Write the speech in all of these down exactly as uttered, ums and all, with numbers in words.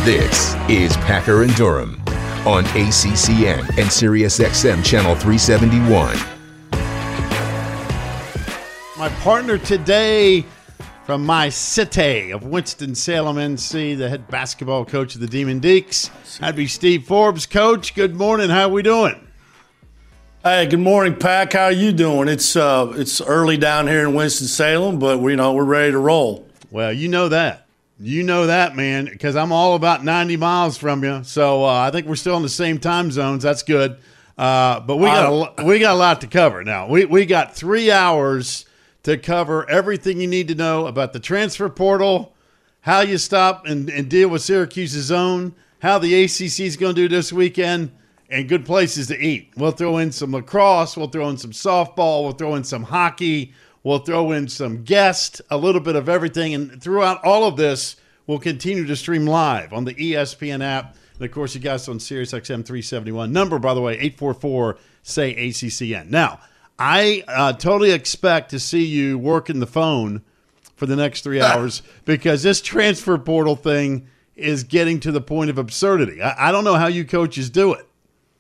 This is Packer and Durham on A C C N and Sirius X M Channel three seventy-one. My partner today from my city of Winston-Salem, N C, the head basketball coach of the Demon Deacs. That'd be Steve Forbes. Coach, good morning. How we doing? Hey, good morning, Pack. How are you doing? It's uh, it's early down here in Winston-Salem, but we you know we're ready to roll. Well, you know that. You know that, man, because I'm all about ninety miles from you. So uh, I think we're still in the same time zones. That's good. Uh, but we got a, we got a lot to cover now. We we got three hours to cover everything you need to know about the transfer portal, how you stop and, and deal with Syracuse's zone, how the A C C is going to do this weekend, and good places to eat. We'll throw in some lacrosse. We'll throw in some softball. We'll throw in some hockey. We'll throw in some guests, a little bit of everything. And throughout all of this, we'll continue to stream live on the E S P N app. And, of course, you guys on Sirius X M three seventy-one. Number, by the way, eight four four, S A Y, A C C N. Now, I uh, totally expect to see you working the phone for the next three hours because this transfer portal thing is getting to the point of absurdity. I, I don't know how you coaches do it.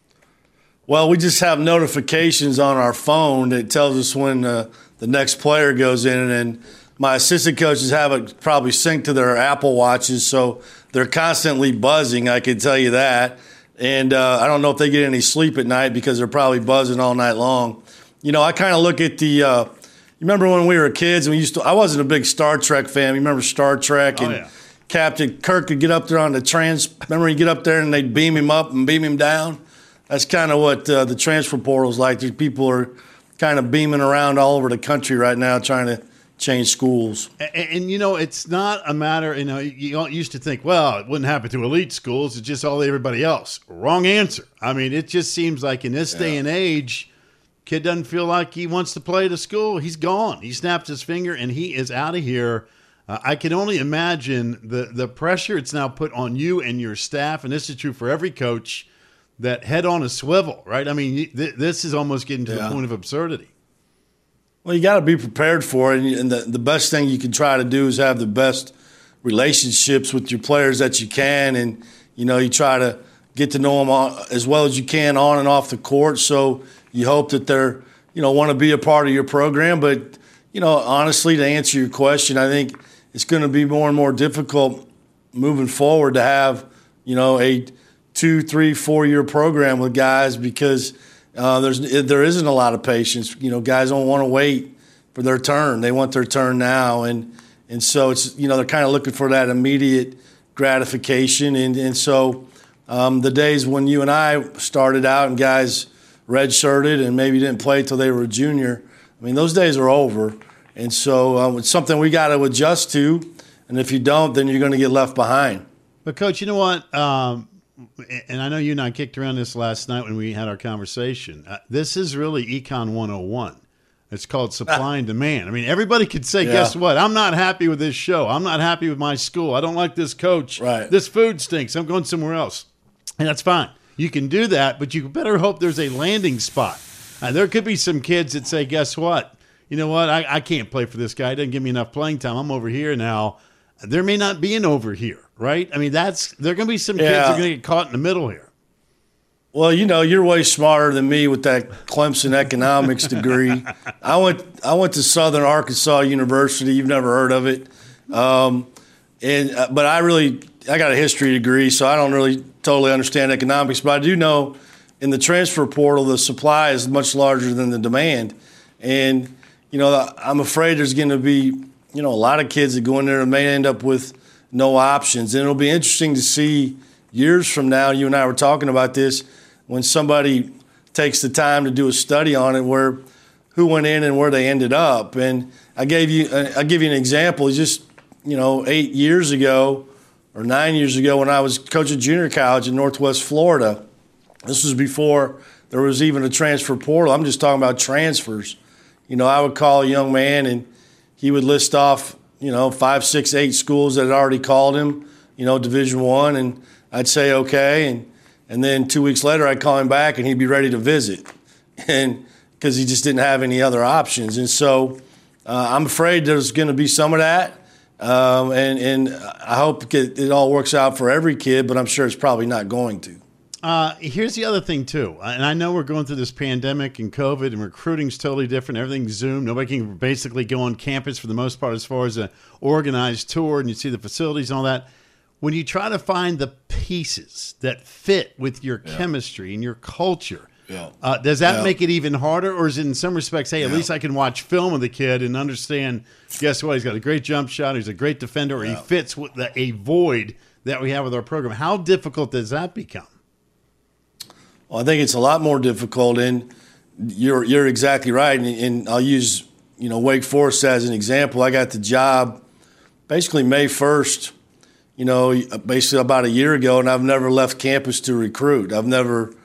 Well, we just have notifications on our phone that tells us when uh, the next player goes in, and my assistant coaches have it probably synced to their Apple Watches, so they're constantly buzzing, I can tell you that. And uh, I don't know if they get any sleep at night because they're probably buzzing all night long. You know, I kind of look at the uh, – you remember when we were kids and we used to – I wasn't a big Star Trek fan. You remember Star Trek? And oh, yeah. Captain Kirk could get up there on the trans – remember he'd get up there and they'd beam him up and beam him down? That's kind of what uh, the transfer portal is like. There's people are kind of beaming around all over the country right now trying to change schools. And, and, you know, it's not a matter, you know, you used to think, well, it wouldn't happen to elite schools. It's just all everybody else. Wrong answer. I mean, it just seems like in this yeah. day and age, kid doesn't feel like he wants to play to school. He's gone. He snaps his finger and he is out of here. Uh, I can only imagine the, the pressure it's now put on you and your staff, and this is true for every coach, that head on a swivel, right? I mean, th- this is almost getting to yeah. the point of absurdity. Well, you got to be prepared for it, and the, the best thing you can try to do is have the best relationships with your players that you can, and, you know, you try to get to know them all, as well as you can on and off the court, so you hope that they're, you know, want to be a part of your program. But, you know, honestly, to answer your question, I think it's going to be more and more difficult moving forward to have, you know, a – two, three, four-year program with guys because uh, there's there isn't a lot of patience. You know, guys don't want to wait for their turn; they want their turn now, and and so it's you know they're kind of looking for that immediate gratification, and and so um, the days when you and I started out and guys redshirted and maybe didn't play till they were a junior, I mean those days are over, and so uh, it's something we got to adjust to, and if you don't, then you're going to get left behind. But Coach, you know what? Um And I know you and I kicked around this last night when we had our conversation. Uh, this is really Econ one oh one. It's called supply and demand. I mean, everybody could say, yeah. guess what? I'm not happy with this show. I'm not happy with my school. I don't like this coach. Right. This food stinks. I'm going somewhere else. And that's fine. You can do that, but you better hope there's a landing spot. Uh, there could be some kids that say, guess what? You know what? I, I can't play for this guy. He doesn't give me enough playing time. I'm over here now. There may not be an over here, right? I mean, that's there are going to be some kids yeah. that are going to get caught in the middle here. Well, you know, you're way smarter than me with that Clemson economics degree. I went I went to Southern Arkansas University. You've never heard of it, um, and uh, but I really I got a history degree, so I don't really totally understand economics. But I do know in the transfer portal, the supply is much larger than the demand, and you know, I'm afraid there's going to be you know, a lot of kids that go in there and may end up with no options. And it'll be interesting to see years from now, you and I were talking about this, when somebody takes the time to do a study on it, where who went in and where they ended up. And I gave you, I'll give you an example. Just, you know, eight years ago or nine years ago when I was coaching junior college in Northwest Florida, this was before there was even a transfer portal. I'm just talking about transfers. You know, I would call a young man and he would list off, you know, five, six, eight schools that had already called him, you know, Division One, and I'd say okay, and and then two weeks later I'd call him back and he'd be ready to visit, and because he just didn't have any other options. And so uh, I'm afraid there's going to be some of that. Um, and, and I hope it, it all works out for every kid, but I'm sure it's probably not going to. Uh, here's the other thing, too. And I know we're going through this pandemic and COVID, and recruiting's totally different. Everything's Zoom. Nobody can basically go on campus for the most part as far as an organized tour, and you see the facilities and all that. When you try to find the pieces that fit with your yeah. chemistry and your culture, yeah. uh, does that yeah. make it even harder? Or is it in some respects, hey, at yeah. least I can watch film of the kid and understand, guess what, he's got a great jump shot, he's a great defender, or yeah. he fits with the, a void that we have with our program. How difficult does that become? Well, I think it's a lot more difficult, and you're you're exactly right. And, and I'll use you know Wake Forest as an example. I got the job basically May first, you know, basically about a year ago, and I've never left campus to recruit. I've never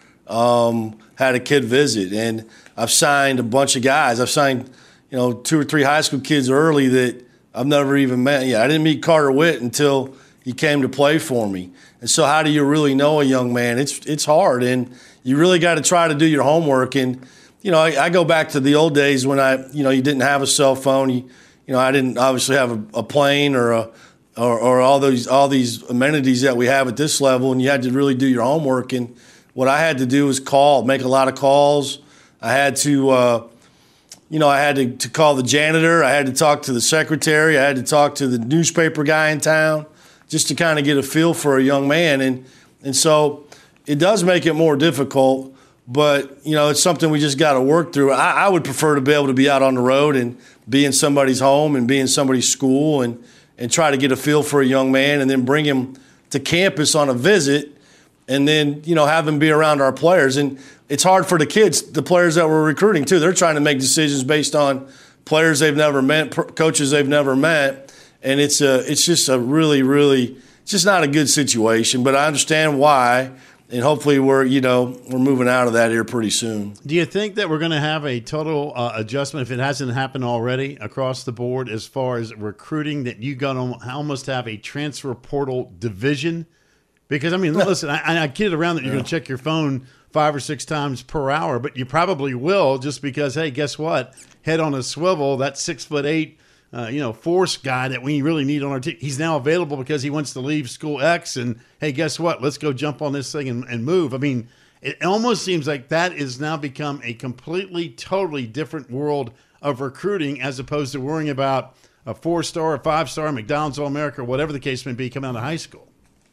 um, had a kid visit, and I've signed a bunch of guys. I've signed you know two or three high school kids early that I've never even met. Yeah, I didn't meet Carter Witt until he came to play for me. And so how do you really know a young man? It's it's hard, and you really got to try to do your homework. And, you know, I, I go back to the old days when I, you know, you didn't have a cell phone. You, you know, I didn't obviously have a, a plane or a or, or all those all these amenities that we have at this level, and you had to really do your homework. And what I had to do was call, make a lot of calls. I had to, uh, you know, I had to, to call the janitor. I had to talk to the secretary. I had to talk to the newspaper guy in town, just to kind of get a feel for a young man. And and so it does make it more difficult, but, you know, it's something we just got to work through. I, I would prefer to be able to be out on the road and be in somebody's home and be in somebody's school and, and try to get a feel for a young man and then bring him to campus on a visit and then, you know, have him be around our players. And it's hard for the kids, the players that we're recruiting, too. They're trying to make decisions based on players they've never met, coaches they've never met. And it's a, it's just a really, really, it's just not a good situation. But I understand why, and hopefully we're, you know, we're moving out of that here pretty soon. Do you think that we're going to have a total uh, adjustment, if it hasn't happened already, across the board as far as recruiting, that you got to almost have a transfer portal division? Because, I mean, listen, I, I kid around that you're yeah. going to check your phone five or six times per hour, but you probably will just because, hey, guess what? Head on a swivel, that six foot eight, Uh, you know, force guy that we really need on our team. He's now available because he wants to leave school X, and hey, guess what? Let's go jump on this thing and, and move. I mean, it almost seems like that has now become a completely, totally different world of recruiting as opposed to worrying about a four-star, a five-star, McDonald's All-America, whatever the case may be, coming out of high school.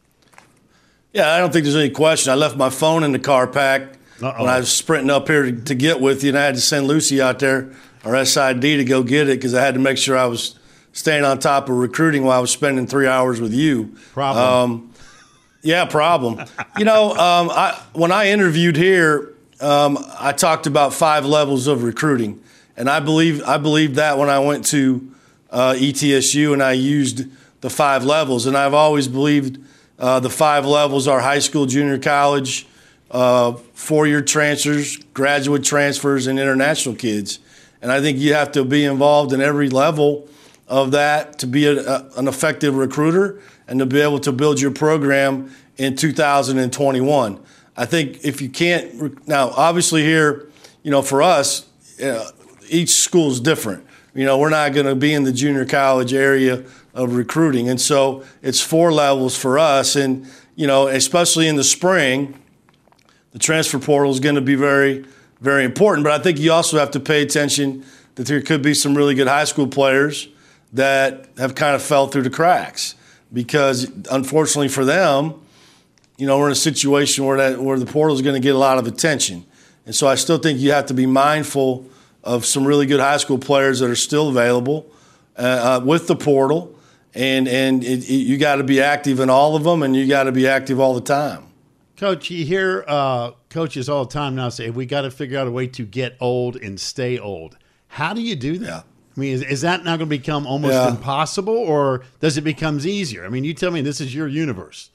Yeah, I don't think there's any question. I left my phone in the car pack Uh-oh. when I was sprinting up here to, to get with you, and I had to send Lucy out there, or S I D, to go get it because I had to make sure I was staying on top of recruiting while I was spending three hours with you. Problem. Um, yeah, problem. you know, um, I, when I interviewed here, um, I talked about five levels of recruiting, and I believe I believed that when I went to uh, E T S U and I used the five levels, and I've always believed uh, the five levels are high school, junior college, uh, four-year transfers, graduate transfers, and international kids. And I think you have to be involved in every level of that to be a, a, an effective recruiter and to be able to build your program in two thousand twenty-one. I think if you can't – now, obviously here, you know, for us, uh, each school is different. You know, we're not going to be in the junior college area of recruiting. And so it's four levels for us. And, you know, especially in the spring, the transfer portal is going to be very – very important, but I think you also have to pay attention that there could be some really good high school players that have kind of fell through the cracks because, unfortunately for them, you know, we're in a situation where that where the portal is going to get a lot of attention, and so I still think you have to be mindful of some really good high school players that are still available uh, uh, with the portal, and and it, it, you got to be active in all of them, and you got to be active all the time. Coach, you hear uh, coaches all the time now say, we got to figure out a way to get old and stay old. How do you do that? Yeah. I mean, is, is that now going to become almost yeah. impossible, or does it become easier? I mean, you tell me, this is your universe.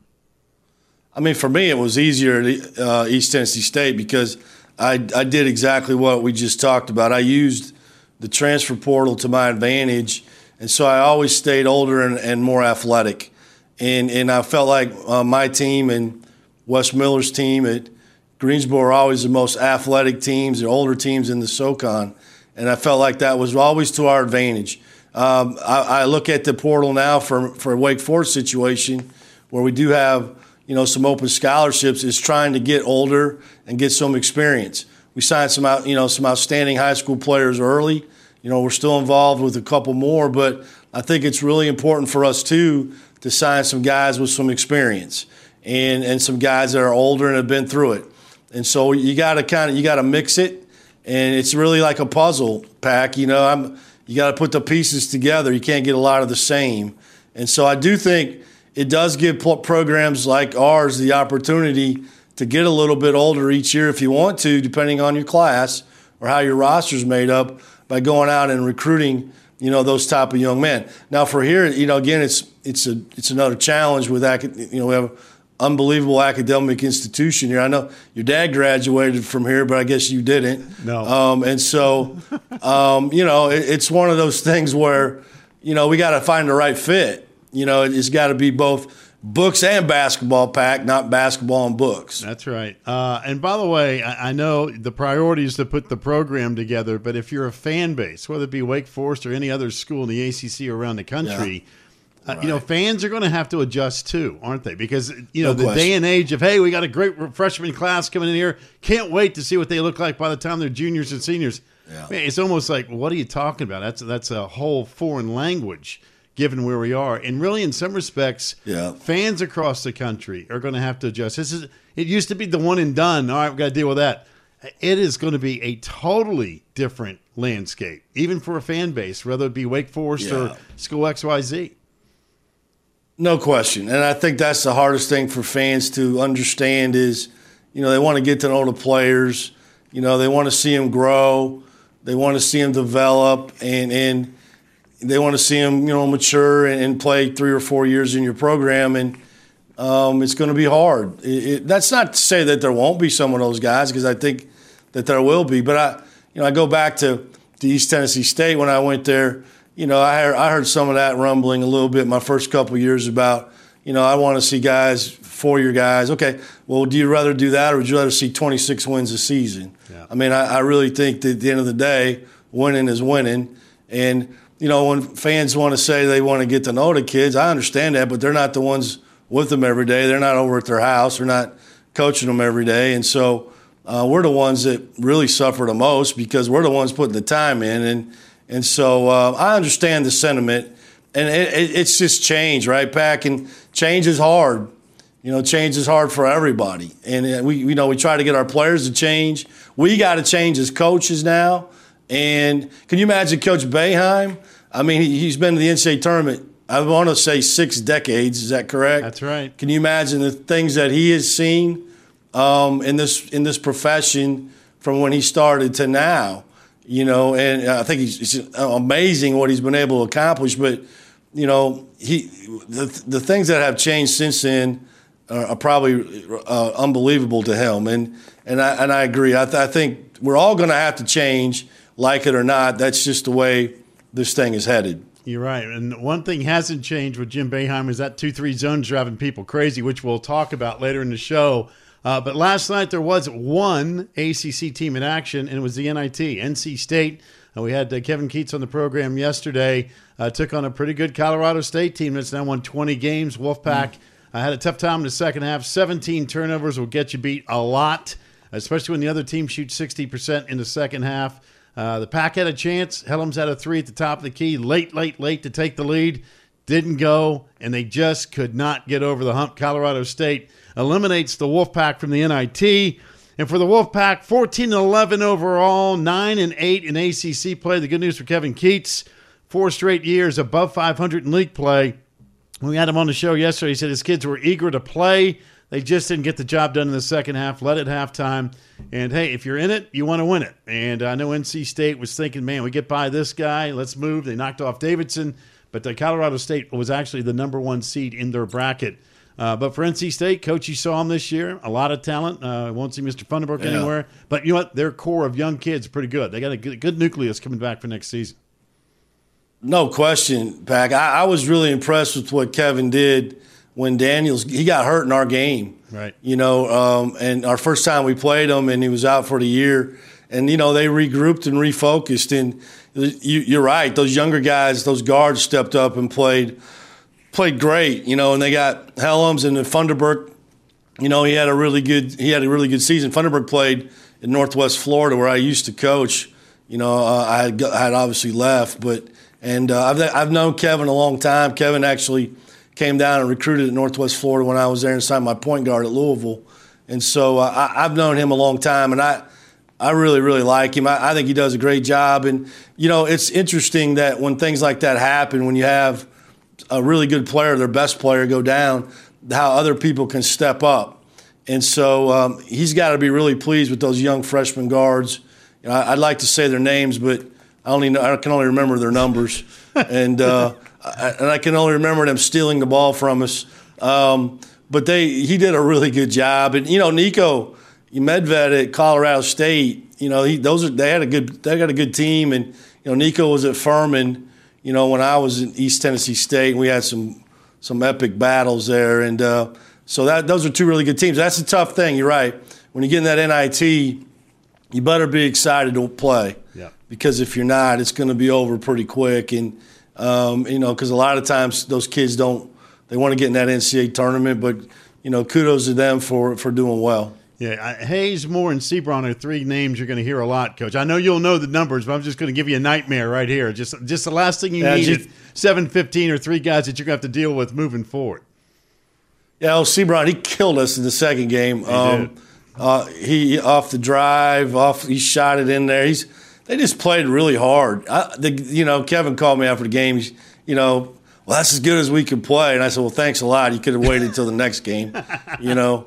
I mean, for me, it was easier at uh, East Tennessee State because I, I did exactly what we just talked about. I used the transfer portal to my advantage, and so I always stayed older and, and more athletic. And, and I felt like uh, my team and Wes Miller's team at Greensboro are always the most athletic teams, the older teams in the SoCon, and I felt like that was always to our advantage. Um, I, I look at the portal now for for a Wake Forest situation where we do have, you know, some open scholarships, is trying to get older and get some experience. We signed some out, you know, some outstanding high school players early. You know, we're still involved with a couple more, but I think it's really important for us too to sign some guys with some experience and and some guys that are older and have been through it. And so you got to kind of you got to mix it, and it's really like a puzzle, Pack. You know, I'm you got to put the pieces together. You can't get a lot of the same. And so I do think it does give programs like ours the opportunity to get a little bit older each year if you want to, depending on your class or how your roster's made up, by going out and recruiting, you know, those type of young men. Now for here, you know, again, it's it's a it's another challenge with, you know, we have an unbelievable academic institution here. I know your dad graduated from here, but I guess you didn't. No. Um, and so, um, you know, it, it's one of those things where, you know, we got to find the right fit. You know, it's got to be both books and basketball, Pack, not basketball and books. That's right. Uh, and by the way, I, I know the priority is to put the program together, but if you're a fan base, whether it be Wake Forest or any other school in the A C C or around the country, yeah. uh, right. you know, fans are going to have to adjust too, aren't they? Because, you know, no the question. Day and age of, hey, we got a great freshman class coming in here. Can't wait to see what they look like by the time they're juniors and seniors. Yeah. Man, it's almost like, what are you talking about? That's that's a whole foreign language, given where we are. And really, in some respects, yeah. fans across the country are going to have to adjust. This is It used to be the one and done. All right, we've got to deal with that. It is going to be a totally different landscape, even for a fan base, whether it be Wake Forest yeah. or School X Y Z. No question. And I think that's the hardest thing for fans to understand is, you know, they want to get to know the players. You know, they want to see them grow. They want to see them develop, and and they want to see them, you know, mature and, and play three or four years in your program. And um, it's going to be hard. It, it, that's not to say that there won't be some of those guys, because I think that there will be. But I, you know, I go back to, to East Tennessee State when I went there. You know, I heard, I heard some of that rumbling a little bit my first couple of years about, you know, I want to see guys, four-year guys. Okay, well, do you rather do that, or would you rather see twenty-six wins a season? Yeah. I mean, I, I really think that at the end of the day, winning is winning. And, you know, when fans want to say they want to get to know the kids, I understand that, but they're not the ones with them every day. They're not over at their house. They're not coaching them every day. And so uh, we're the ones that really suffer the most, because we're the ones putting the time in. And and so uh, I understand the sentiment. And it, it, it's just change, right, Pack? And change is hard. You know, change is hard for everybody. And we, you know, we try to get our players to change. We got to change as coaches now. And can you imagine Coach Boeheim? I mean, he, he's been to the N C double A tournament, I want to say six decades. Is that correct? That's right. Can you imagine the things that he has seen um, in this in this profession from when he started to now? You know, and I think he's, it's amazing what he's been able to accomplish. But, you know, he the, the things that have changed since then are, are probably uh, unbelievable to him. And and I, and I agree. I, th- I think we're all going to have to change, like it or not. That's just the way this thing is headed. You're right. And one thing hasn't changed with Jim Boeheim is that two three zone's driving people crazy, which we'll talk about later in the show. Uh, but last night there was one A C C team in action, and it was the N I T, N C State. Uh, we had uh, Kevin Keats on the program yesterday, uh, took on a pretty good Colorado State team that's now won twenty games. Wolfpack uh, had a tough time in the second half. seventeen turnovers will get you beat a lot, especially when the other team shoots sixty percent in the second half. Uh, the Pack had a chance. Helms had a three at the top of the key, late, late, late to take the lead. Didn't go, and they just could not get over the hump. Colorado State eliminates the Wolfpack from the N I T. And for the Wolfpack, fourteen and eleven overall, nine and eight in A C C play. The good news for Kevin Keats, four straight years above five hundred in league play. When we had him on the show yesterday, he said his kids were eager to play. They just didn't get the job done in the second half, led at halftime. And, hey, if you're in it, you want to win it. And I know N C State was thinking, man, we get by this guy, let's move. They knocked off Davidson. But the Colorado State was actually the number one seed in their bracket. Uh, but for N C State, Coach, you saw them this year. A lot of talent. Uh, won't see Mister Funderburk yeah. anywhere. But you know what? Their core of young kids are pretty good. They got a good, good nucleus coming back for next season. No question, Pack. I, I was really impressed with what Kevin did when Daniels – he got hurt in our game. Right. You know, um, and our first time we played him, and he was out for the year. and you know they regrouped and refocused. And you, you're right; those younger guys, those guards, stepped up and played played great. You know, and they got Helms and then Funderburk. You know, he had a really good he had a really good season. Funderburk played in Northwest Florida, where I used to coach. You know, uh, I, had, I had obviously left, but and uh, I've I've known Kevin a long time. Kevin actually came down and recruited at Northwest Florida when I was there and signed my point guard at Louisville. And so uh, I, I've known him a long time, and I I really, really like him. I, I think he does a great job. And, you know, it's interesting that when things like that happen, when you have a really good player, their best player, go down, how other people can step up. And so um, he's got to be really pleased with those young freshman guards. You know, I'd like to say their names, but I only know, I can only remember their numbers. and uh, I, and I can only remember them stealing the ball from us. Um, but they he did a really good job. And, you know, Nico Medved at Colorado State, you know, he, those are they had a good they got a good team. And, you know, Nico was at Furman, you know, when I was in East Tennessee State, and we had some some epic battles there. And uh, so that those are two really good teams. That's a tough thing. You're right. When you get in that N I T, you better be excited to play. Yeah. Because if you're not, it's going to be over pretty quick. And, um, you know, because a lot of times those kids don't – they want to get in that N C double A tournament. But, you know, kudos to them for, for doing well. Yeah, Hayes, Moore, and Sebron are three names you're going to hear a lot, Coach. I know you'll know the numbers, but I'm just going to give you a nightmare right here. Just just the last thing you yeah, need just, is seven fifteen or three guys that you're going to have to deal with moving forward. Yeah, well, Sebron, he killed us in the second game. He um, did. Uh, he off the drive, off he shot it in there. He's they just played really hard. I, the, you know, Kevin called me after the game. He's, you know, well, that's as good as we could play. And I said, well, thanks a lot. You could have waited until the next game. You know,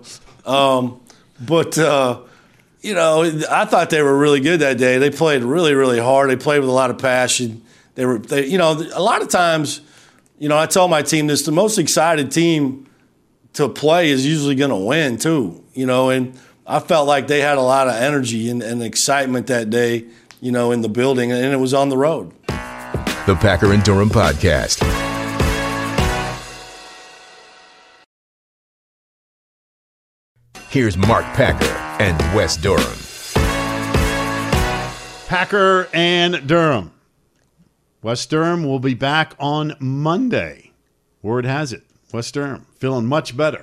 um, but uh, you know, I thought they were really good that day. They played really, really hard. They played with a lot of passion. They were, they, you know, a lot of times, you know, I tell my team this: the most excited team to play is usually going to win too. You know, and I felt like they had a lot of energy and, and excitement that day, you know, in the building, and it was on the road. The Packer and Durham Podcast. Here's Mark Packer and Wes Durham. Packer and Durham. Wes Durham will be back on Monday. Word has it. Wes Durham feeling much better.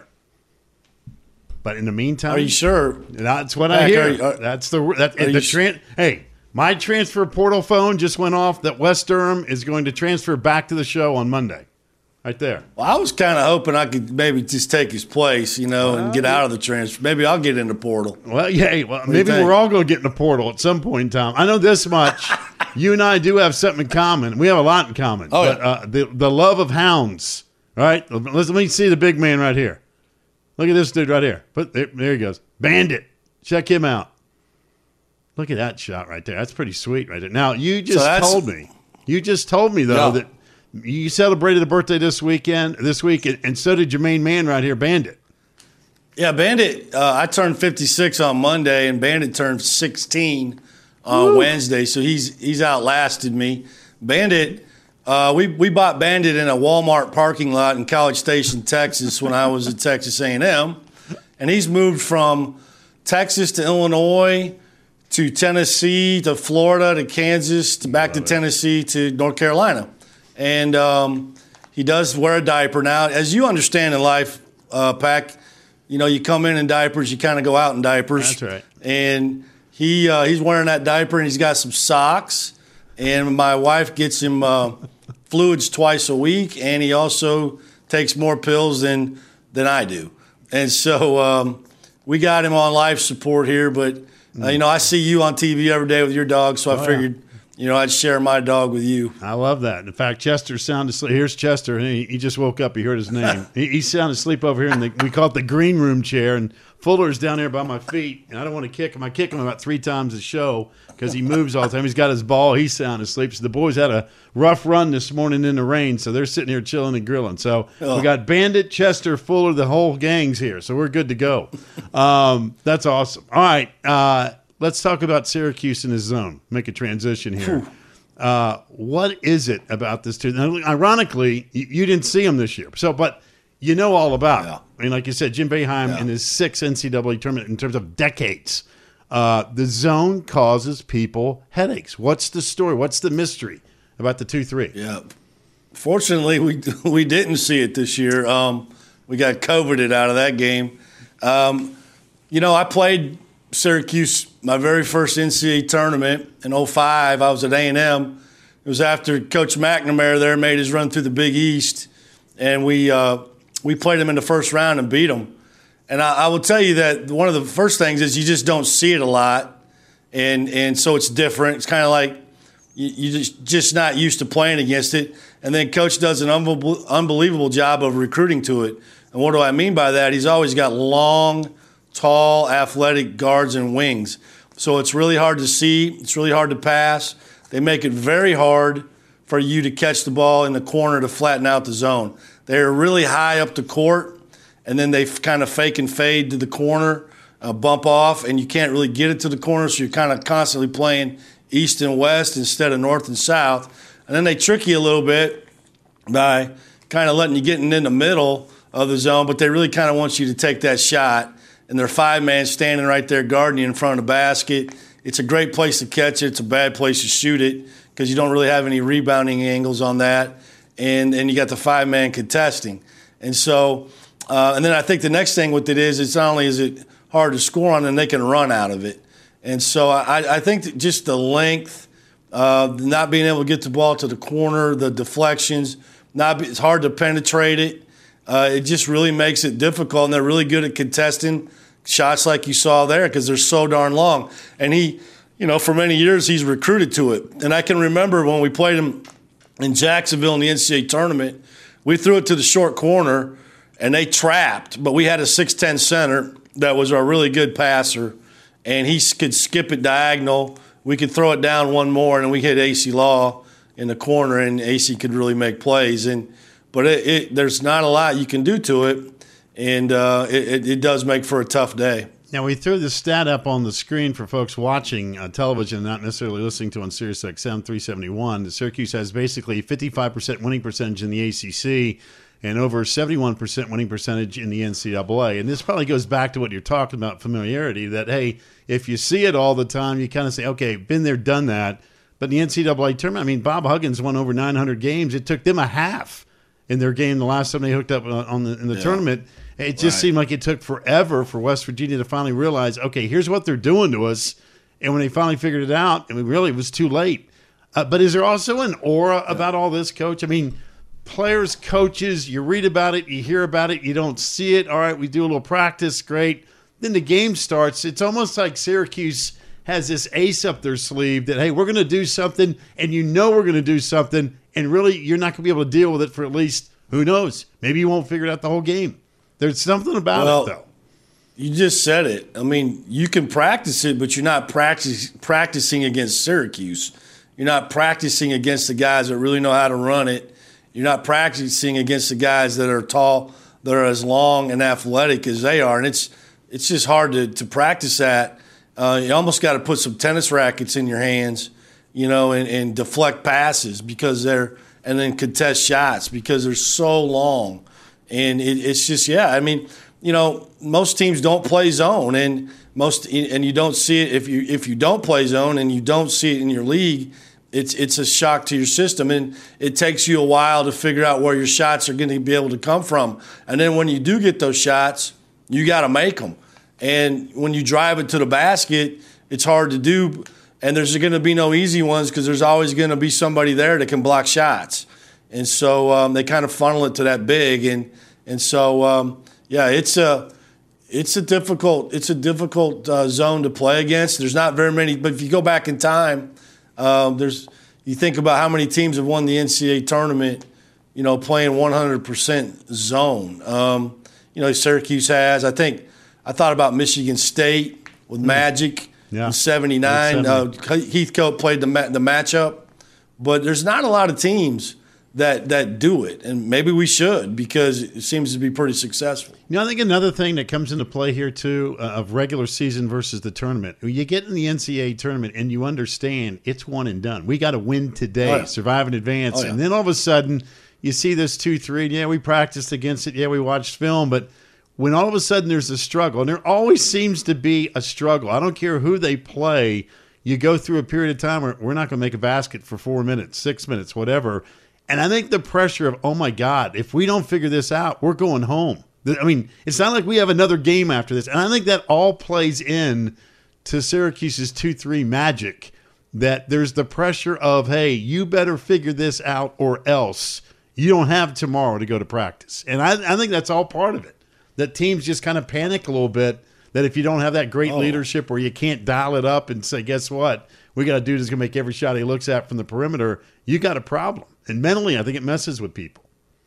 But in the meantime, are you sure? That's what Pack, I hear. are you, are, that's the that are the you tran- Hey, my transfer portal phone just went off that Wes Durham is going to transfer back to the show on Monday. Right there. Well, I was kind of hoping I could maybe just take his place, you know, and get out of the transfer. Maybe I'll get in the portal. Well, yeah, well, maybe we're all going to get in the portal at some point in time. I know this much. You and I do have something in common. We have a lot in common. Oh, but yeah. uh, the the love of hounds. All right? Let me see the big man right here. Look at this dude right here. But there, there he goes. Bandit. Check him out. Look at that shot right there. That's pretty sweet right there. Now, you just So told me. You just told me, though, Yeah. that you celebrated a birthday this weekend, this week, and, and so did your main man right here, Bandit. Yeah, Bandit, uh, I turned fifty-six on Monday, and Bandit turned sixteen on Woo. Wednesday, so he's he's outlasted me. Bandit, uh, we, we bought Bandit in a Walmart parking lot in College Station, Texas when I was at Texas A and M, and he's moved from Texas to Illinois to Tennessee to Florida to Kansas to back to Tennessee to North Carolina. And um, he does wear a diaper now. As you understand in life, uh, Pac, you know, you come in in diapers, you kind of go out in diapers. That's right. And he uh, he's wearing that diaper, and he's got some socks. And my wife gets him uh, fluids twice a week, and he also takes more pills than than I do. And so um, we got him on life support here. But, uh, you know, I see you on T V every day with your dog, so I Oh, figured yeah. – you know, I'd share my dog with you. I love that. In fact, Chester's sound asleep. Here's Chester. He, he just woke up. He heard his name. he, he's sound asleep over here, and we call it the green room chair. And Fuller's down there by my feet, and I don't want to kick him. I kick him about three times a show because he moves all the time. He's got his ball. He's sound asleep. So the boys had a rough run this morning in the rain, so they're sitting here chilling and grilling. So oh. we got Bandit, Chester, Fuller, the whole gang's here. So we're good to go. Um, that's awesome. All right. Uh, let's talk about Syracuse in his zone. Make a transition here. Whew. Uh, what is it about this team? Ironically, you, you didn't see him this year, so but you know all about. Yeah. I mean, like you said, Jim Boeheim yeah. in his sixth N C double A tournament in terms of decades. Uh, the zone causes people headaches. What's the story? What's the mystery about the two three? Yeah. Fortunately, we we didn't see it this year. Um, we got COVIDed out of that game. Um, you know, I played Syracuse my very first N C double A tournament in oh five. I was at A and M. It was after Coach McNamara there made his run through the Big East, and we uh, we played him in the first round and beat him. And I, I will tell you that one of the first things is you just don't see it a lot, and and so it's different. It's kind of like you, you're just, just not used to playing against it. And then Coach does an unbelievable, unbelievable job of recruiting to it. And what do I mean by that? He's always got long, tall, athletic guards and wings. So it's really hard to see. It's really hard to pass. They make it very hard for you to catch the ball in the corner to flatten out the zone. They're really high up the court, and then they kind of fake and fade to the corner, uh, bump off, and you can't really get it to the corner, so you're kind of constantly playing east and west instead of north and south. And then they trick you a little bit by kind of letting you get in the middle of the zone, but they really kind of want you to take that shot. And they're five-man standing right there guarding you in front of the basket. It's a great place to catch it. It's a bad place to shoot it because you don't really have any rebounding angles on that. And and you got the five-man contesting. And so, uh, and then I think the next thing with it is it's not only is it hard to score on, and they can run out of it. And so I, I think that just the length, uh, not being able to get the ball to the corner, the deflections, not be, it's hard to penetrate it. Uh, it just really makes it difficult, and they're really good at contesting shots like you saw there because they're so darn long. And he, you know, for many years he's recruited to it. And I can remember when we played him in Jacksonville in the N C double A tournament, we threw it to the short corner, and they trapped. But we had a six ten center that was a really good passer, and he could skip it diagonal. We could throw it down one more, and we hit A C Law in the corner, and A C could really make plays. And But it, it, there's not a lot you can do to it, and uh, it, it does make for a tough day. Now, we threw the stat up on the screen for folks watching uh, television, not necessarily listening to on Sirius X M three seventy-one. The Syracuse has basically fifty-five percent winning percentage in the A C C and over seventy-one percent winning percentage in the N C double A. And this probably goes back to what you're talking about, familiarity, that, hey, if you see it all the time, you kind of say, okay, been there, done that. But in the N C double A tournament, I mean, Bob Huggins won over nine hundred games. It took them a half in their game the last time they hooked up on the, in the yeah. tournament. It just right. seemed like it took forever for West Virginia to finally realize, okay, here's what they're doing to us. And when they finally figured it out, I mean, really, it was too late. Uh, but is there also an aura yeah. about all this, Coach? I mean, players, coaches, you read about it, you hear about it, you don't see it. All right, we do a little practice, great. Then the game starts. It's almost like Syracuse has this ace up their sleeve that, hey, we're going to do something, and you know we're going to do something, and really you're not going to be able to deal with it for at least, who knows, maybe you won't figure it out the whole game. There's something about well, it, though. You just said it. I mean, you can practice it, but you're not practice, practicing against Syracuse. You're not practicing against the guys that really know how to run it. You're not practicing against the guys that are tall, that are as long and athletic as they are. And it's it's just hard to, to practice that. Uh, you almost got to put some tennis rackets in your hands, you know, and, and deflect passes because they're – and then contest shots because they're so long. And it, it's just, yeah, I mean, you know, most teams don't play zone, and most and you don't see it if you if you don't play zone and you don't see it in your league, it's it's a shock to your system, and it takes you a while to figure out where your shots are going to be able to come from. And then when you do get those shots, you got to make them. And when you drive it to the basket, it's hard to do. And there's going to be no easy ones because there's always going to be somebody there that can block shots. And so um, they kind of funnel it to that big. And and so, um, yeah, it's a it's a difficult it's a difficult uh, zone to play against. There's not very many. But if you go back in time, um, there's you think about how many teams have won the N C double A tournament, you know, playing one hundred percent zone. Um, you know, Syracuse has. I think I thought about Michigan State with Magic. Yeah. In seventy-nine, uh, Heathcote played the ma- the matchup, but there's not a lot of teams that that do it, and maybe we should because it seems to be pretty successful. You know, I think another thing that comes into play here too uh, of regular season versus the tournament. You get in the N C double A tournament and you understand it's one and done. We got to win today, oh, yeah. survive and advance, oh, yeah. and then all of a sudden you see this two three. And yeah, we practiced against it. Yeah, we watched film, but when all of a sudden there's a struggle, and there always seems to be a struggle. I don't care who they play. You go through a period of time where we're not going to make a basket for four minutes, six minutes, whatever. And I think the pressure of, oh, my God, if we don't figure this out, we're going home. I mean, it's not like we have another game after this. And I think that all plays in to Syracuse's two three magic, that there's the pressure of, hey, you better figure this out or else you don't have tomorrow to go to practice. And I, I think that's all part of it, that teams just kind of panic a little bit, that if you don't have that great oh. leadership or you can't dial it up and say, guess what, we got a dude who's going to make every shot he looks at from the perimeter, you got a problem. And mentally, I think it messes with people.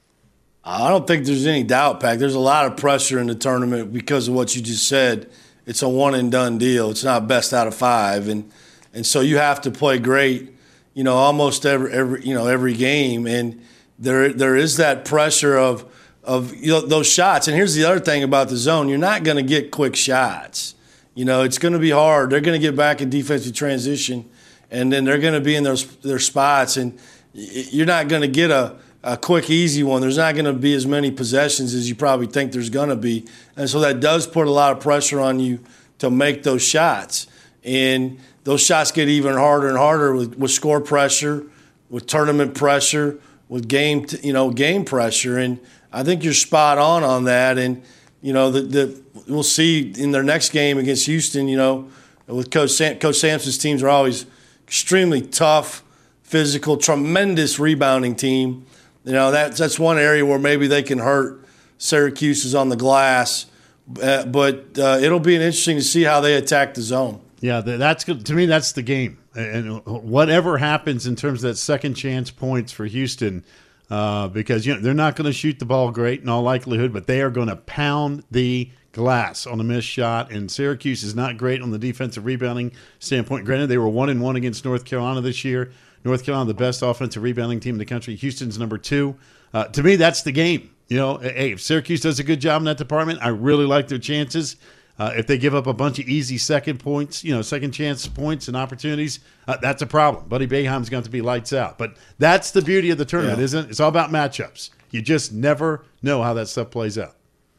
I don't think there's any doubt, Pac. There's a lot of pressure in the tournament because of what you just said. It's a one-and-done deal. It's not best out of five. And and so you have to play great, you know, almost every, every you know, every game. And there there is that pressure of, of you know, those shots. And here's the other thing about the zone. You're not going to get quick shots. You know, it's going to be hard. They're going to get back in defensive transition, and then they're going to be in their, their spots. And you're not going to get a, a quick, easy one. There's not going to be as many possessions as you probably think there's going to be. And so that does put a lot of pressure on you to make those shots. And those shots get even harder and harder with, with score pressure, with tournament pressure, with game, t- you know, game pressure. And I think you're spot on on that. And, you know, the, the we'll see in their next game against Houston, you know, with Coach, Sam, Coach Sampson's teams are always extremely tough, physical, tremendous rebounding team. You know, that's, that's one area where maybe they can hurt Syracuse is on the glass. Uh, but uh, it'll be interesting to see how they attack the zone. Yeah, that's good. To me, that's the game. And whatever happens in terms of that second chance points for Houston, uh, because you know they're not going to shoot the ball great in all likelihood, but they are going to pound the glass on a missed shot. And Syracuse is not great on the defensive rebounding standpoint. Granted, they were one and one against North Carolina this year. North Carolina, the best offensive rebounding team in the country. Houston's number two. Uh, to me, that's the game. You know, hey, if Syracuse does a good job in that department, I really like their chances. Uh, if they give up a bunch of easy second points, you know, second chance points and opportunities, uh, that's a problem. Buddy Boeheim's going to be lights out. But that's the beauty of the tournament, yeah. isn't it? It's all about matchups. You just never know how that stuff plays out.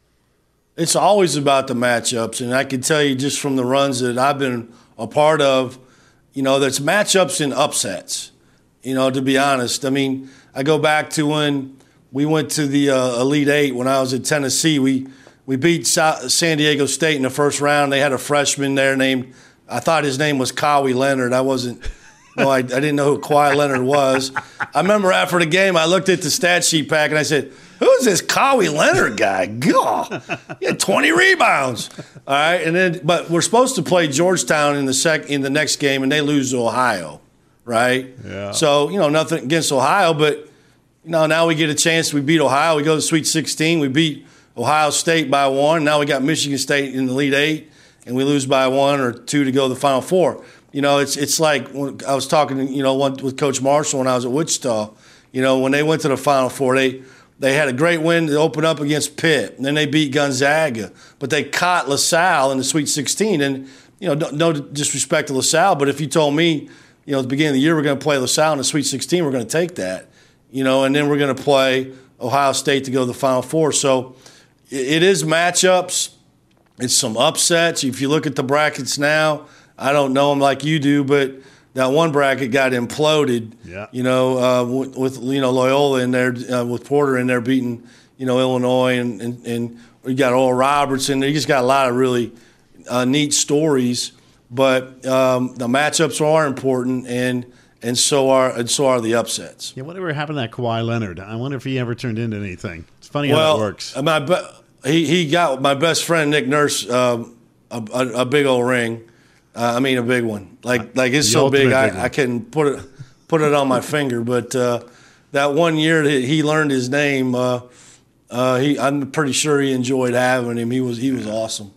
It's always about the matchups, and I can tell you just from the runs that I've been a part of, you know, there's matchups and upsets, you know, to be honest. I mean, I go back to when we went to the uh, Elite Eight when I was at Tennessee. We we beat Sa- San Diego State in the first round. They had a freshman there named, I thought his name was Kawhi Leonard. I wasn't, no, I, I didn't know who Kawhi Leonard was. I remember after the game, I looked at the stat sheet pack and I said, who's this Kawhi Leonard guy? God, he had twenty rebounds. All right, and then but we're supposed to play Georgetown in the sec in the next game, and they lose to Ohio, right? Yeah. So you know nothing against Ohio, but you know now we get a chance. We beat Ohio. We go to the Sweet sixteen. We beat Ohio State by one. Now we got Michigan State in the Elite Eight, and we lose by one or two to go to the Final Four. You know, it's it's like when I was talking, you know, with Coach Marshall when I was at Wichita. You know, when they went to the Final Four, they. They had a great win to open up against Pitt, and then they beat Gonzaga. But they caught LaSalle in the Sweet sixteen. And, you know, no, no disrespect to LaSalle, but if you told me, you know, at the beginning of the year we're going to play LaSalle in the Sweet sixteen, we're going to take that. You know, and then we're going to play Ohio State to go to the Final Four. So it is matchups. It's some upsets. If you look at the brackets now, I don't know them like you do, but – that one bracket got imploded, yeah. you know, uh, with, with, you know, Loyola in there, uh, with Porter in there beating, you know, Illinois, and, and, and we got Oral Robertson. You just got a lot of really uh, neat stories, but um, the matchups are important, and and so are and so are the upsets. Yeah, whatever happened to that Kawhi Leonard? I wonder if he ever turned into anything. It's funny well, how that works. My be- he he got my best friend Nick Nurse um, a, a, a big old ring. Uh, I mean, a big one. Like, like it's the so big, big I, I couldn't put it put it on my finger. But uh, that one year that he learned his name, uh, uh, he I'm pretty sure he enjoyed having him. He was he was awesome.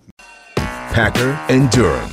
Packer and Durham.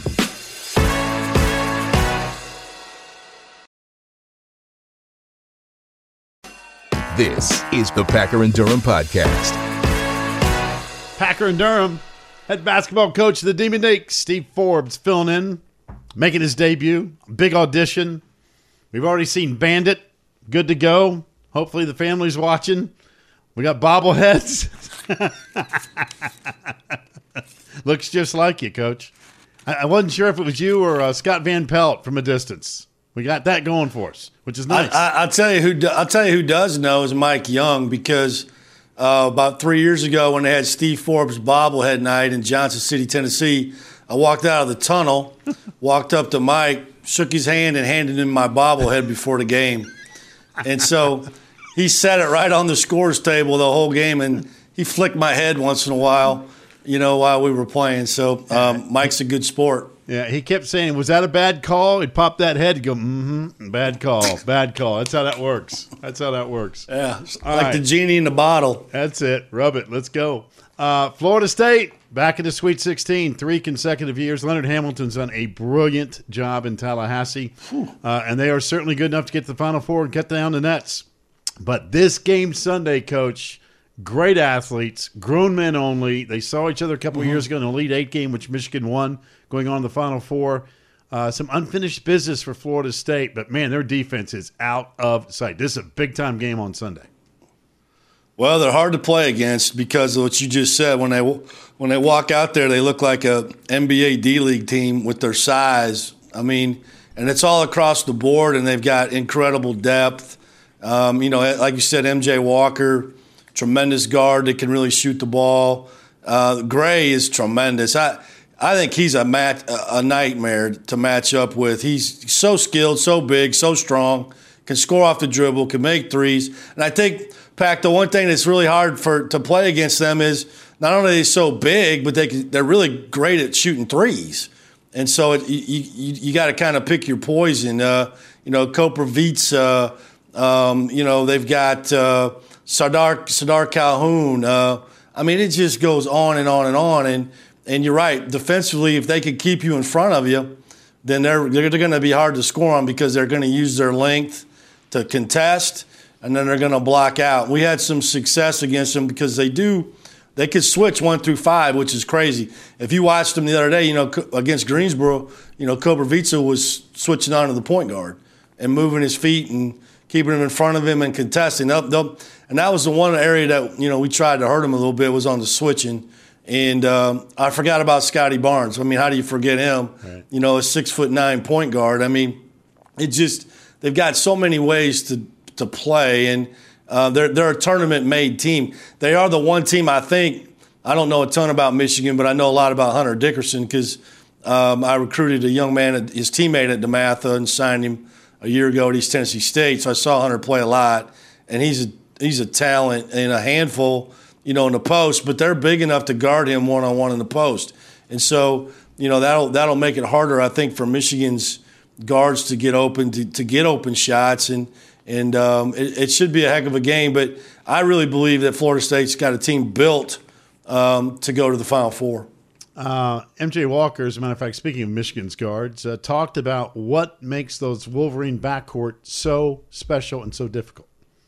This is the Packer and Durham podcast. Packer and Durham. Head basketball coach of the Demon Dakes, Steve Forbes, filling in, making his debut. Big audition. We've already seen Bandit. Good to go. Hopefully the family's watching. We got bobbleheads. Looks just like you, Coach. I, I wasn't sure if it was you or uh, Scott Van Pelt from a distance. We got that going for us, which is nice. I, I, I'll tell you who. Do, I'll tell you who does know is Mike Young, because uh, about three years ago when they had Steve Forbes bobblehead night in Johnson City, Tennessee, I walked out of the tunnel, walked up to Mike, shook his hand, and handed him my bobblehead before the game. And so he set it right on the scores table the whole game, and he flicked my head once in a while, you know, while we were playing. So um, Mike's a good sport. Yeah, he kept saying, was that a bad call? He'd pop that head and go, mm-hmm, bad call, bad call. That's how that works. That's how that works. Yeah, All like right. the genie in the bottle. That's it. Rub it. Let's go. Uh, Florida State, back in the Sweet sixteen, three consecutive years. Leonard Hamilton's done a brilliant job in Tallahassee, uh, and they are certainly good enough to get to the Final Four and cut down the nets. But this game Sunday, Coach, great athletes, grown men only. They saw each other a couple Mm-hmm. of years ago in the Elite Eight game, which Michigan won, going on to the Final Four. Uh, some unfinished business for Florida State, but, man, their defense is out of sight. This is a big-time game on Sunday. Well, they're hard to play against because of what you just said. When they when they walk out there, they look like a N B A D-League team with their size. I mean, and it's all across the board, and they've got incredible depth. Um, you know, like you said, M J Walker, tremendous guard that can really shoot the ball. Uh, Gray is tremendous. I I think he's a mat, a nightmare to match up with. He's so skilled, so big, so strong, can score off the dribble, can make threes. And I think, Pac, the one thing that's really hard for to play against them is not only are they so big, but they can, they're really great at shooting threes. And so it, you you, you got to kind of pick your poison. Uh, you know, Koprivica, uh, um, you know, they've got uh, Sardar Sardar Calhoun. Uh, I mean, it just goes on and on and on. And and you're right, defensively, if they could keep you in front of you, then they're they're going to be hard to score on because they're going to use their length to contest, and then they're going to block out. We had some success against them because they do. They could switch one through five, which is crazy. If you watched them the other day, you know, against Greensboro, you know, Koprivica was switching on to the point guard and moving his feet and keeping him in front of him and contesting. They'll, they'll, and that was the one area that, you know, we tried to hurt him a little bit was on the switching. And um, I forgot about Scotty Barnes. I mean, how do you forget him? Right. You know, a six foot nine point guard. I mean, it just they've got so many ways to to play, and uh, they're they're a tournament made team. They are the one team I think. I don't know a ton about Michigan, but I know a lot about Hunter Dickerson because um, I recruited a young man, his teammate at DeMatha, and signed him a year ago at East Tennessee State. So I saw Hunter play a lot, and he's a he's a talent and a handful. You know, in the post, but they're big enough to guard him one-on-one in the post. And so, you know, that'll that'll make it harder, I think, for Michigan's guards to get open, to, to get open shots. And, and um, it, it should be a heck of a game. But I really believe that Florida State's got a team built um, to go to the Final Four. Uh, M J Walker, as a matter of fact, speaking of Michigan's guards, uh, talked about what makes those Wolverine backcourt so special and so difficult.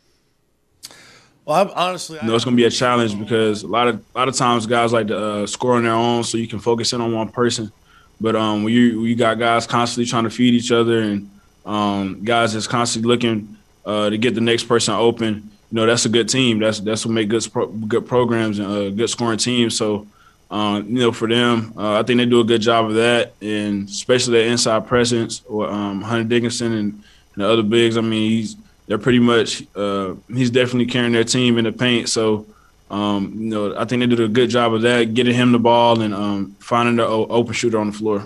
Well, I'm, honestly, you know, it's going to be a challenge because a lot of a lot of times guys like to uh, score on their own, so you can focus in on one person. But um, when you when you got guys constantly trying to feed each other and um, guys that's constantly looking uh, to get the next person open, you know, that's a good team. That's that's what make good pro- good programs and uh, good scoring teams. So, um, you know, for them, uh, I think they do a good job of that, and especially their inside presence or um, Hunter Dickinson and, and the other bigs. I mean, he's. They're pretty much uh, – he's definitely carrying their team in the paint. So, um, you know, I think they did a good job of that, getting him the ball and um, finding the open shooter on the floor.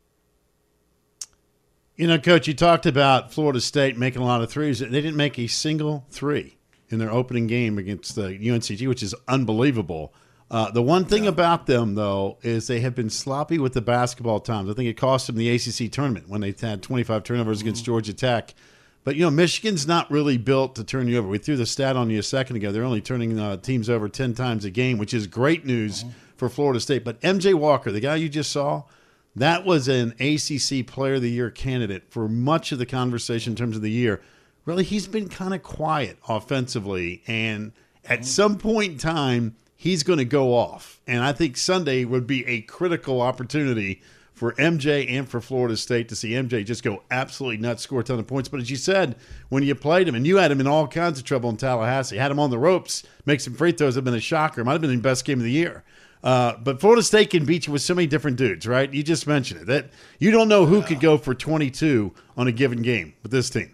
You know, Coach, you talked about Florida State making a lot of threes. They didn't make a single three in their opening game against the U N C G, which is unbelievable. Uh, the one thing yeah. about them, though, is they have been sloppy with the basketball times. I think it cost them the A C C tournament when they had twenty-five turnovers mm-hmm. against Georgia Tech. But, you know, Michigan's not really built to turn you over. We threw the stat on you a second ago. They're only turning uh, teams over ten times a game, which is great news mm-hmm. for Florida State. But M J Walker, the guy you just saw, that was an A C C Player of the Year candidate for much of the conversation in terms of the year. Really, he's been kind of quiet offensively. And at mm-hmm. some point in time, he's going to go off. And I think Sunday would be a critical opportunity for M J and for Florida State to see M J just go absolutely nuts, score a ton of points. But as you said, when you played him, and you had him in all kinds of trouble in Tallahassee, had him on the ropes, make some free throws, have been a shocker. Might have been the best game of the year. Uh, but Florida State can beat you with so many different dudes, right? You just mentioned it. That you don't know who could go for twenty-two on a given game with this team.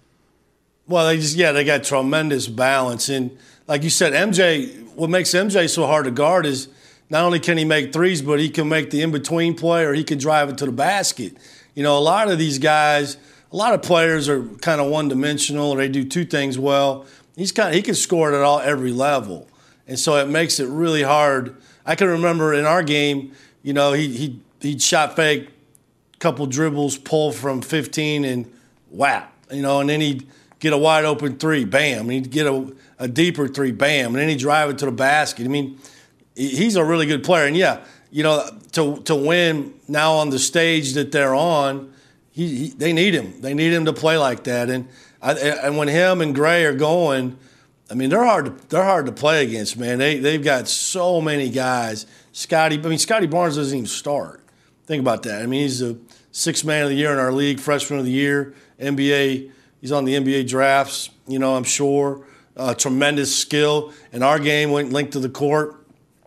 Well, they just yeah, they got tremendous balance, and like you said, M J. What makes M J so hard to guard is not only can he make threes, but he can make the in-between play, or he can drive it to the basket. You know, a lot of these guys, a lot of players are kind of one-dimensional, or they do two things well. He's kind of, he can score it at all every level, and so it makes it really hard. I can remember in our game, you know, he he he shot fake, couple dribbles, pull from fifteen, and whap, you know, and then he'd get a wide open three, bam, and he'd get a, a deeper three, bam, and then he'd drive it to the basket. I mean, he's a really good player, and yeah, you know, to to win now on the stage that they're on, he, he they need him. They need him to play like that, and I, and when him and Gray are going, I mean, they're hard to they're hard to play against, man. They they've got so many guys. Scotty, I mean, Scotty Barnes doesn't even start. Think about that. I mean, he's the sixth man of the year in our league, freshman of the year, N B A. He's on the N B A drafts. You know, I'm sure. Uh, tremendous skill. In our game, went linked to the court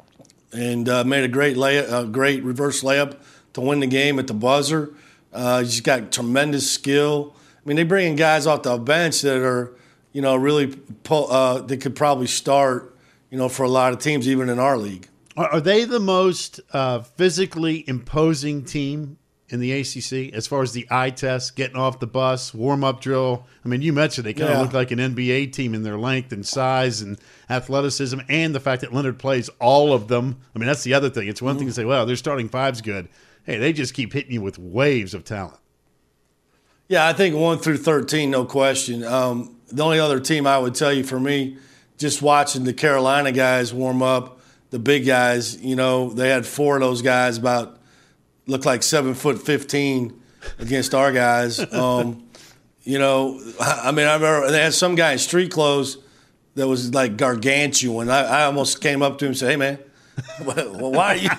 and uh, made a great lay, a great reverse layup to win the game at the buzzer. Uh, he's got tremendous skill. I mean, they bring in guys off the bench that are, you know, really pull, uh, they could probably start, you know, for a lot of teams, even in our league. Are they the most uh, physically imposing team in the A C C as far as the eye test, getting off the bus, warm-up drill? I mean, you mentioned they kind of yeah. look like an N B A team in their length and size and athleticism, and the fact that Leonard plays all of them. I mean, that's the other thing. It's one mm-hmm. thing to say, well, their starting five's good. Hey, they just keep hitting you with waves of talent. Yeah, I think one through thirteen, no question. Um, the only other team I would tell you for me, just watching the Carolina guys warm up, the big guys, you know, they had four of those guys about looked like seven foot fifteen against our guys. Um, you know, I mean, I remember they had some guy in street clothes that was like gargantuan. I, I almost came up to him and said, "Hey, man, well, why are you?"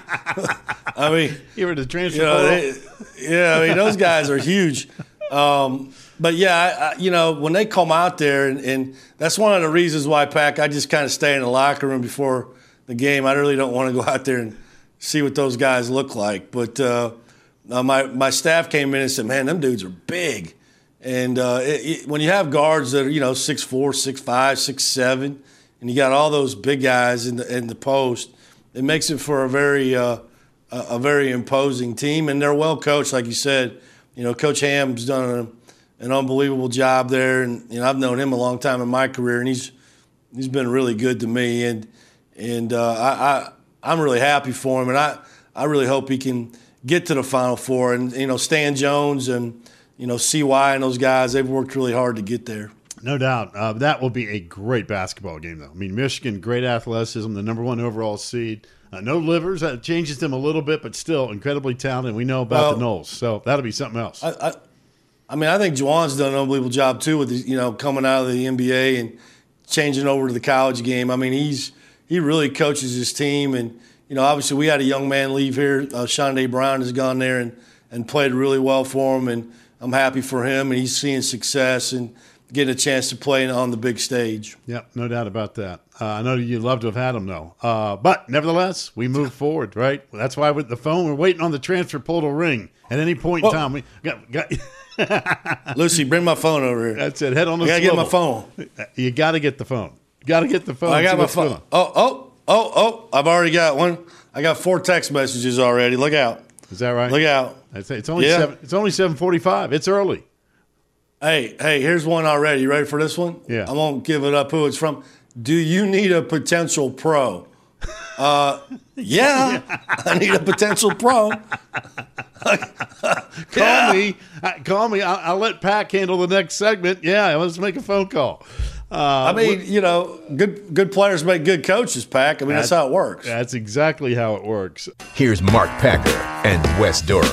I mean, you were the transfer. You know, they, yeah, I mean, those guys are huge. Um, but yeah, I, I, you know, when they come out there, and, and that's one of the reasons why, Pac, I just kind of stay in the locker room before the game. I really don't want to go out there and see what those guys look like. But uh, uh, my my staff came in and said, "Man, them dudes are big." And uh, it, it, when you have guards that are, you know, six four, six five, six seven, and you got all those big guys in the in the post, it makes it for a very uh, a, a very imposing team. And they're well coached, like you said. You know, Coach Ham's done a, an unbelievable job there, and you know, I've known him a long time in my career, and he's he's been really good to me. And and uh, I. I I'm really happy for him, and I, I really hope he can get to the Final Four. And, you know, Stan Jones and, you know, C Y and those guys, they've worked really hard to get there. No doubt. Uh, that will be a great basketball game, though. I mean, Michigan, great athleticism, the number one overall seed. Uh, no livers. That changes them a little bit, but still incredibly talented. We know about well, the Knowles, so that'll be something else. I, I, I mean, I think Juwan's done an unbelievable job, too, with, the, you know, coming out of the N B A and changing over to the college game. I mean, he's – he really coaches his team, and you know, obviously we had a young man leave here. Uh, Shondae Brown has gone there and, and played really well for him, and I'm happy for him. And he's seeing success and getting a chance to play on the big stage. Yep, no doubt about that. Uh, I know you'd love to have had him, though. Uh, but nevertheless, we move forward, right? That's why with the phone, we're waiting on the transfer portal ring. At any point in time, we got. got Lucy, bring my phone over here. That's it. Head on the. I gotta swivel. get my phone. You got to get the phone. Got to get the phone. I got my phone. Oh, oh, oh, oh! I've already got one. I got four text messages already. Look out! Is that right? Look out! It's, it's only yeah. seven. It's only seven forty-five. It's early. Hey, hey! Here's one already. You ready for this one? Yeah. I won't give it up who it's from. Do you need a potential pro? Uh, yeah, yeah. I need a potential pro. Call yeah. me. Call me. I'll, I'll let Pac handle the next segment. Yeah, let's make a phone call. Uh, I mean, you know, good good players make good coaches, Pac. I mean, that's, that's how it works. That's exactly how it works. Here's Mark Packer and Wes Durham.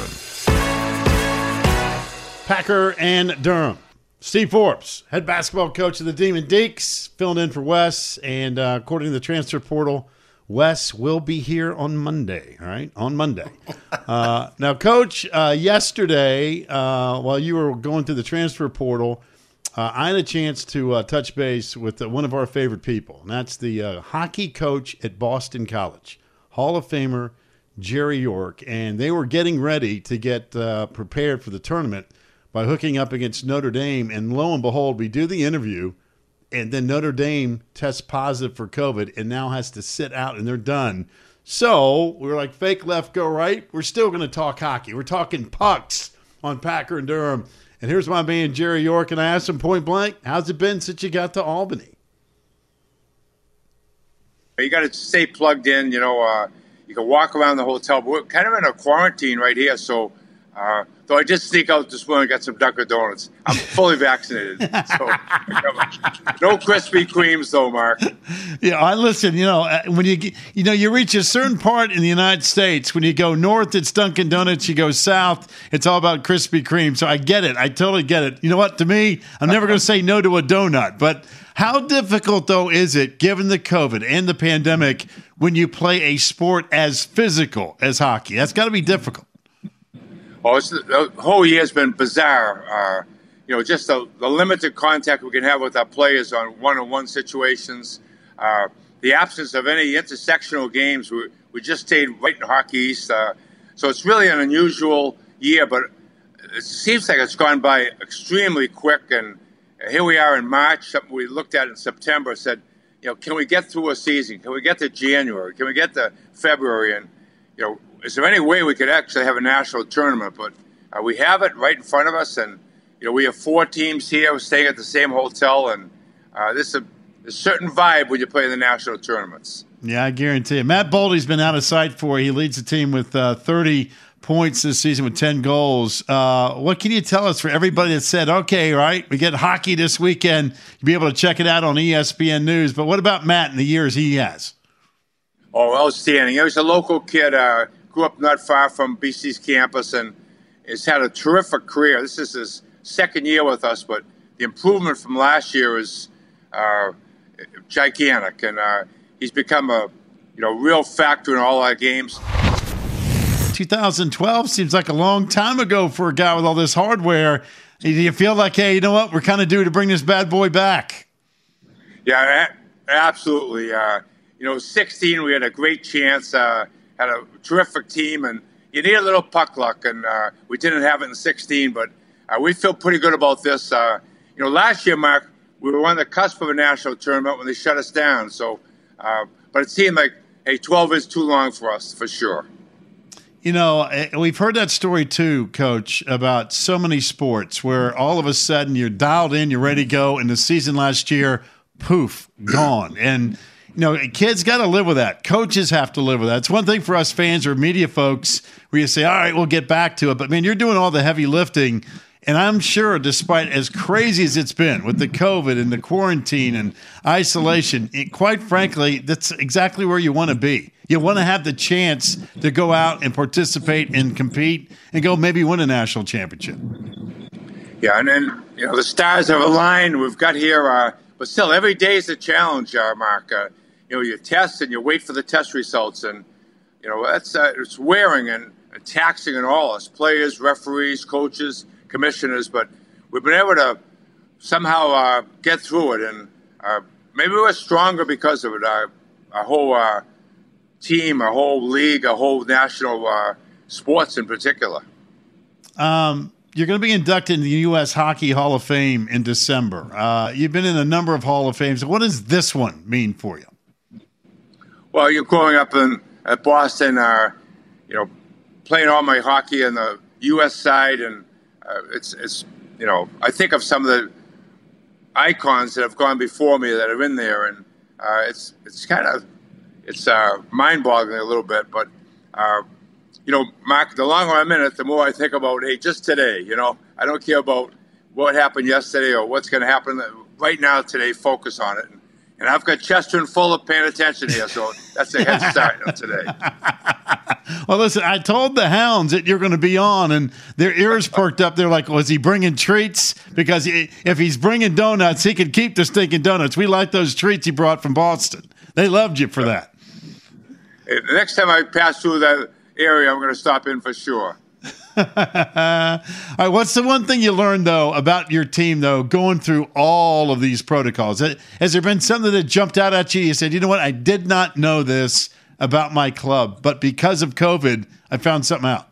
Packer and Durham. Steve Forbes, head basketball coach of the Demon Deacs, filling in for Wes. And uh, according to the transfer portal, Wes will be here on Monday, all right? On Monday. Uh, now, Coach, uh, yesterday, uh, while you were going through the transfer portal, uh, I had a chance to uh, touch base with uh, one of our favorite people, and that's the uh, hockey coach at Boston College, Hall of Famer Jerry York, and they were getting ready to get uh, prepared for the tournament by hooking up against Notre Dame, and lo and behold, we do the interview, and then Notre Dame tests positive for COVID and now has to sit out, and they're done. So we were like, fake left, go right. We're still going to talk hockey. We're talking pucks on Packer and Durham. And here's my man, Jerry York, and I asked him point blank, how's it been since you got to Albany? You got to stay plugged in. You know, uh, you can walk around the hotel, but we're kind of in a quarantine right here, so uh, – though I did sneak out this morning and got some Dunkin' Donuts. I'm fully vaccinated. So no Krispy Kremes, though, Mark. Yeah, I listen, you know, when you you know, you reach a certain part in the United States, when you go north, it's Dunkin' Donuts. You go south, it's all about Krispy Kreme. So I get it. I totally get it. You know what? To me, I'm never going to say no to a donut. But how difficult, though, is it, given the COVID and the pandemic, when you play a sport as physical as hockey? That's got to be difficult. Oh, it's, the whole year has been bizarre. Uh, you know, just the, the limited contact we can have with our players on one-on-one situations. Uh, the absence of any intersectional games. We, we just stayed right in Hockey East. Uh, so it's really an unusual year, but it seems like it's gone by extremely quick. And here we are in March, something we looked at in September, said, you know, can we get through a season? Can we get to January? Can we get to February? And, you know, is there any way we could actually have a national tournament? But uh, we have it right in front of us, and you know we have four teams here staying at the same hotel, and uh, this is a, a certain vibe when you play in the national tournaments. Yeah, I guarantee it. Matt Boldy's been out of sight for. He leads the team with uh, thirty points this season with ten goals. Uh, what can you tell us for everybody that said, okay, right, we get hockey this weekend, you'll be able to check it out on E S P N News. But what about Matt and the years he has? Oh, outstanding. He was a local kid. Uh, Grew up not far from B C's campus and has had a terrific career. This is his second year with us, but the improvement from last year is uh, gigantic, and uh, he's become a you know real factor in all our games. twenty twelve seems like a long time ago for a guy with all this hardware. Do you feel like, hey, you know what, we're kind of due to bring this bad boy back? Yeah, absolutely. Uh, you know, sixteen, we had a great chance. Uh, Had a terrific team, and you need a little puck luck, and uh, we didn't have it in sixteen, but uh, we feel pretty good about this. Uh, you know, last year, Mark, we were on the cusp of a national tournament when they shut us down. So, uh, but it seemed like, hey, twelve is too long for us, for sure. You know, we've heard that story too, Coach, about so many sports where all of a sudden you're dialed in, you're ready to go, and the season last year, poof, gone. And you know, kids got to live with that. Coaches have to live with that. It's one thing for us fans or media folks where you say, all right, we'll get back to it. But, man, you're doing all the heavy lifting. And I'm sure despite as crazy as it's been with the COVID and the quarantine and isolation, it, quite frankly, that's exactly where you want to be. You want to have the chance to go out and participate and compete and go maybe win a national championship. Yeah, and then, you know, the stars have aligned. We've got here, uh, but still, every day is a challenge, uh, Mark. Uh, you know, you test and you wait for the test results, and you know that's uh, it's wearing and, and taxing on all us players, referees, coaches, commissioners. But we've been able to somehow uh, get through it, and uh, maybe we're stronger because of it. Our, our whole uh, team, our whole league, our whole national uh, sports in particular. Um. You're going to be inducted in the U S Hockey Hall of Fame in December. Uh, you've been in a number of Hall of Fames. What does this one mean for you? Well, you're growing up in at Boston, uh, you know, playing all my hockey on the U S side, and uh, it's it's you know, I think of some of the icons that have gone before me that are in there, and uh, it's it's kind of it's uh, mind-boggling a little bit, but. Uh, You know, Mark, the longer I'm in it, the more I think about, hey, just today, you know. I don't care about what happened yesterday or what's going to happen right now today. Focus on it. And, and I've got Chester and full of paying attention here, so that's a head start of today. Well, listen, I told the Hounds that you're going to be on, and their ears perked up. They're like, was he bringing treats? Because he, if he's bringing donuts, he can keep the stinking donuts. We like those treats he brought from Boston. They loved you for that. The next time I pass through that area, I'm going to stop in for sure. All right, what's the one thing you learned, though, about your team, though, going through all of these protocols? Has there been something that jumped out at you? You said, you know what, I did not know this about my club, but because of COVID, I found something out.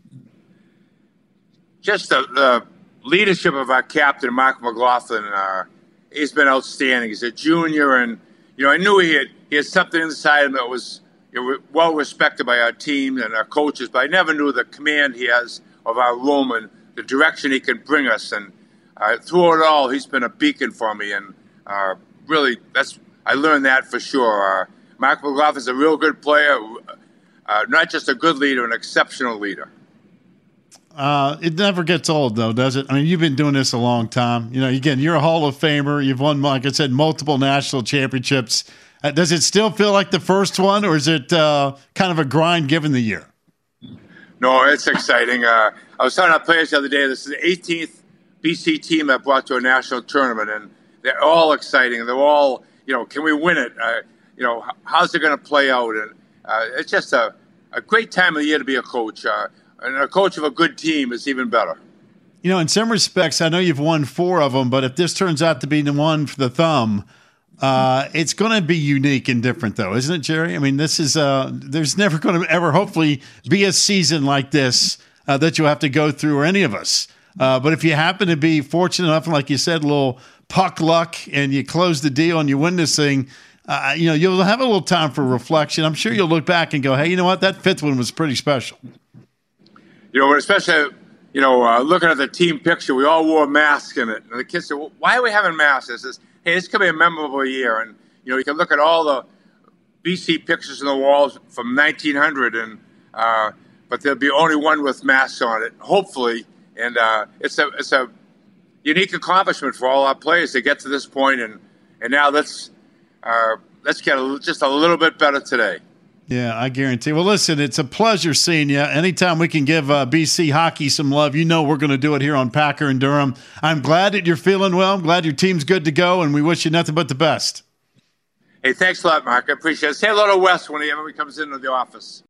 Just the, the leadership of our captain, Mark McLaughlin. Uh, he's been outstanding. He's a junior, and, you know, I knew he had, he had something inside him that was you know, well respected by our team and our coaches, but I never knew the command he has of our room and the direction he can bring us. And uh, through it all, he's been a beacon for me. And uh, really, that's I learned that for sure. Uh, Mark McLaughlin is a real good player, uh, not just a good leader, an exceptional leader. Uh, it never gets old, though, does it? I mean, you've been doing this a long time. You know, again, you're a Hall of Famer. You've won, like I said, multiple national championships. Uh, does it still feel like the first one, or is it uh, kind of a grind given the year? No, it's exciting. Uh, I was telling our players the other day, this is the eighteenth B C team that brought to a national tournament, and they're all exciting. They're all, you know, can we win it? Uh, you know, how's it going to play out? And uh, it's just a, a great time of the year to be a coach. Uh, and a coach of a good team is even better. You know, in some respects, I know you've won four of them, but if this turns out to be the one for the thumb, Uh, it's going to be unique and different, though, isn't it, Jerry? I mean, this is uh, there's never going to ever, hopefully, be a season like this uh, that you'll have to go through, or any of us. Uh, but if you happen to be fortunate enough, like you said, a little puck luck, and you close the deal and you win this thing, uh, you know, you'll have a little time for reflection. I'm sure you'll look back and go, hey, you know what? That fifth one was pretty special. You know, especially, you know, uh, looking at the team picture, we all wore masks in it. And the kids said, well, why are we having masks? I says, hey, this could be a memorable year. And, you know, you can look at all the B C pictures on the walls from nineteen hundred, and uh, but there'll be only one with masks on it, hopefully. And uh, it's a it's a unique accomplishment for all our players to get to this point. And, and now let's, uh, let's get a, just a little bit better today. Yeah, I guarantee. Well, listen, it's a pleasure seeing you. Anytime we can give uh, B C hockey some love, you know we're going to do it here on Packer and Durham. I'm glad that you're feeling well. I'm glad your team's good to go, and we wish you nothing but the best. Hey, thanks a lot, Mark. I appreciate it. Say hello to Wes when he ever comes into the office.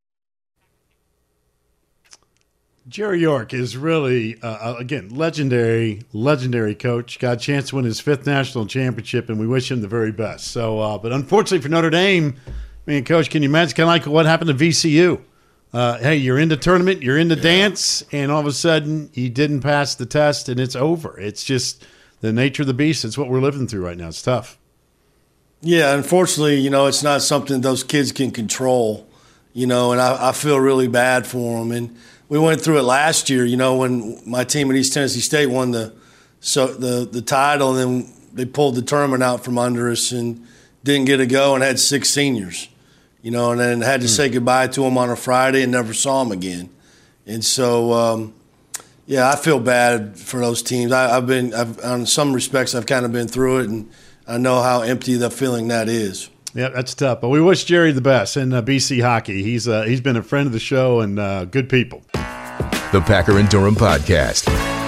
Jerry York is really, uh, again, legendary, legendary coach. Got a chance to win his fifth national championship, and we wish him the very best. So, uh, but unfortunately for Notre Dame, I mean, Coach, can you imagine kind of like what happened to V C U? Uh, hey, you're in the tournament, you're in the yeah. dance, and all of a sudden you didn't pass the test, and it's over. It's just the nature of the beast. It's what we're living through right now. It's tough. Yeah, unfortunately, you know, it's not something those kids can control, you know, and I, I feel really bad for them. And we went through it last year, you know, when my team at East Tennessee State won the so the, the title, and then they pulled the tournament out from under us and didn't get a go and had six seniors. You know, and then had to say goodbye to them on a Friday and never saw them again. And so, um, yeah, I feel bad for those teams. I, I've been, I've, in some respects, I've kind of been through it, and I know how empty the feeling that is. Yeah, that's tough. But we wish Jerry the best in uh, B C hockey. He's uh, he's been a friend of the show and uh, good people. The Packer and Durham Podcast.